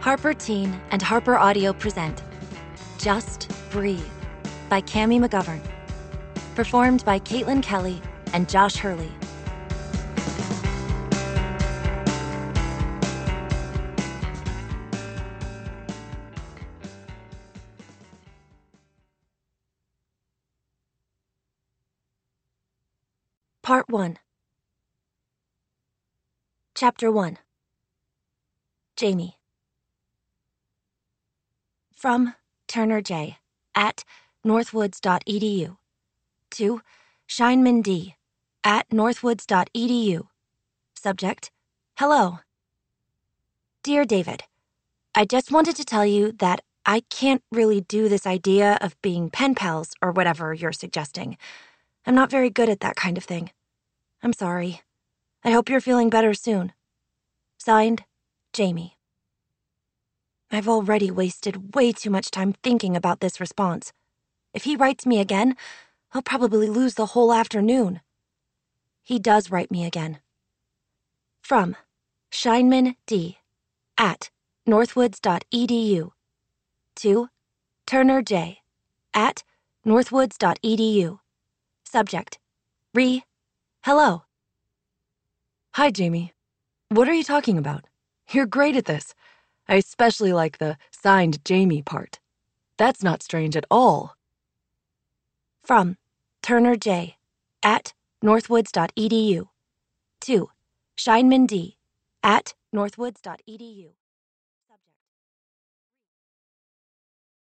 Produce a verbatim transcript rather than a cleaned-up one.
Harper Teen and Harper Audio present Just Breathe by Cami McGovern. Performed by Caitlin Kelly and Josh Hurley. Part one. Chapter one. Jamie. From Turner J. at northwoods dot e d u to Shineman D. at northwoods dot e d u. Subject: Hello. Dear David, I just wanted to tell you that I can't really do this idea of being pen pals or whatever you're suggesting. I'm not very good at that kind of thing. I'm sorry. I hope you're feeling better soon. Signed, Jamie. I've already wasted way too much time thinking about this response. If he writes me again, I'll probably lose the whole afternoon. He does write me again. From Shineman D. at northwoods dot e d u to Turner J. at northwoods dot e d u. Subject: Re. Hello. Hi, Jamie. What are you talking about? You're great at this. I especially like the signed Jamie part. That's not strange at all. From Turner J. at northwoods dot e d u to Shineman D. at northwoods dot e d u.